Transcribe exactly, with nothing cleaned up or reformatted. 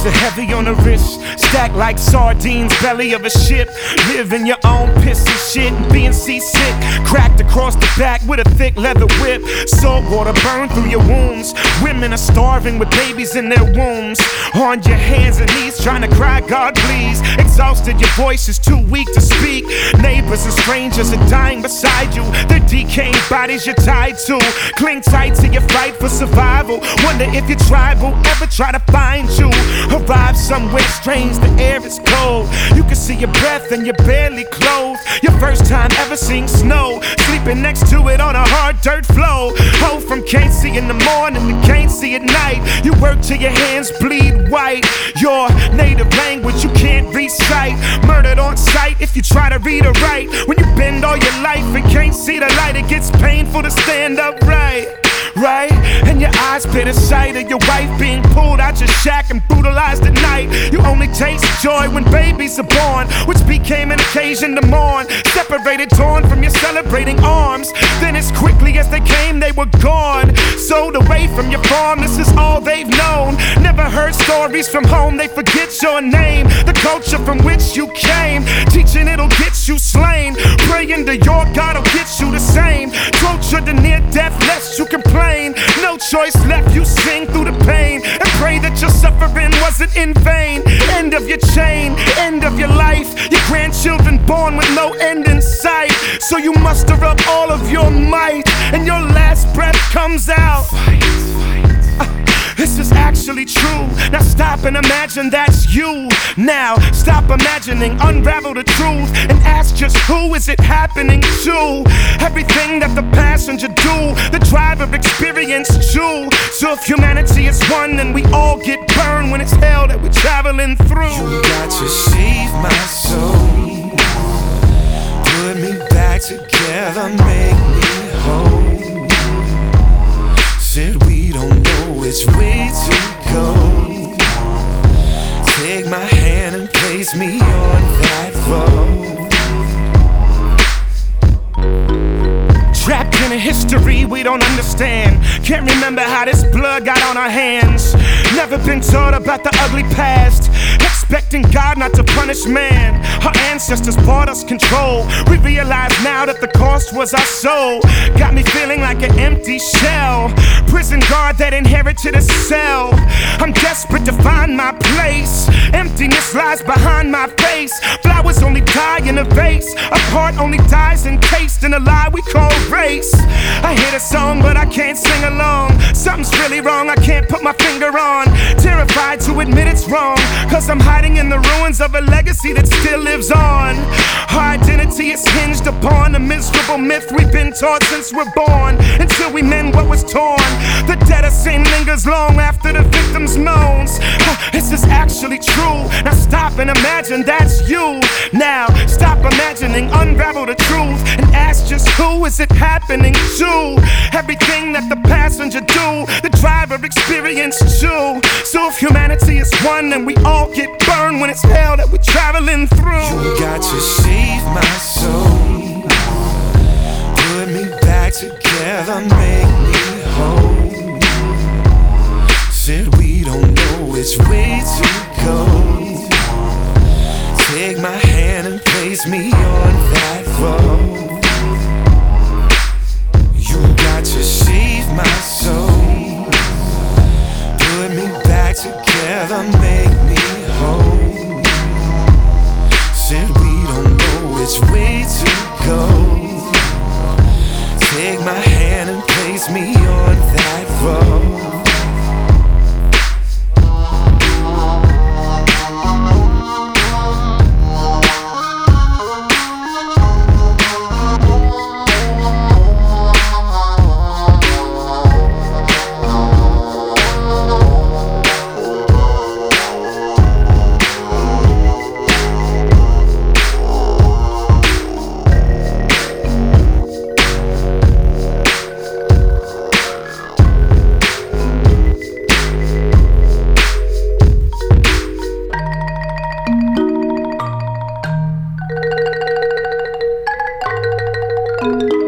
Chains are heavy on the wrist, stacked like sardines, belly of a ship. Live in your own piss and shit and being seasick. Cracked across the back with a thick leather whip. Salt water burn through your wounds. Women are starving with babies in their wombs. On your hands and knees trying to cry, God please. Exhausted, your voice is too weak to speak. Neighbors and strangers are dying beside you. Their decaying bodies you're tied to. Cling tight to your fight for survival. Wonder if your tribe will ever try to find you. Arrive somewhere strange, the air is cold. You can see your breath and you're barely clothed. Your first time ever seeing snow. Sleeping next to it on a hard dirt floor. Ho from can't see in the morning to can't see at night. You work till your hands bleed white. Your native language you can't recite. Murdered on sight if you try to read or write. When you bend all your life and can't see the light, it gets painful to stand upright. Right? And your eyes pay the sight of your wife being pulled out your shack and brutalized at night. You only taste joy when babies are born, which became an occasion to mourn. Separated, torn from your celebrating arms. Then as quickly as they came, they were gone. Sold away from your farm, this is all they've known. Never heard stories from home, they forget your name. The culture from which you came, teaching it'll get you slain. Praying to your God will get you the same. Tortured to near death lest you complain. No choice left, you sing through the pain and pray that your suffering wasn't in vain. End of your chain, end of your life. Your grandchildren born with no end in sight. So you muster up all of your might and your last breath comes out. This is actually true. Now stop and imagine that's you. Now stop imagining, unravel the truth and ask just who is it happening to. Everything that the passenger do, the driver experienced too. So if humanity is one, then we all get burned when it's hell that we're traveling through. You got to save my soul, put me back together, make me whole. Said we don't know which way to go. Take my hand and place me on that road. Trapped in a history we don't understand. Can't remember how this blood got on our hands. Never been taught about the ugly past. Expecting God not to punish man. Our ancestors bought us control. We realize now that the cost was our soul. Got me feeling like an empty shell. Prison guard that inherited a cell. I'm desperate to find my place. Emptiness lies behind my face. Flowers only die in a vase. A heart only dies encased in a lie we call race. I hear the song but I can't sing along. Something's really wrong I can't put my finger on. Terrified to admit it's wrong, cause I'm hiding in the ruins of a legacy that still lives on. Our identity is hinged upon a miserable myth we've been taught since we're born. Until we mend what was torn, the debt of sin lingers long after the victim's moans. This is actually true. Now stop and imagine that's you. Now stop imagining, unravel the truth and ask just who is it happening to. Everything that the passenger do, the driver experienced too. So if humanity is one, then we all get burned when it's hell that we're traveling through. You got to save my soul, put me back together, make me whole. Said we don't know which way to go. Take my hand and place me on that road. You got to save my soul, put me back together, make me whole. Said we don't know which way to go. Take my hand and place me on that road. Thank you.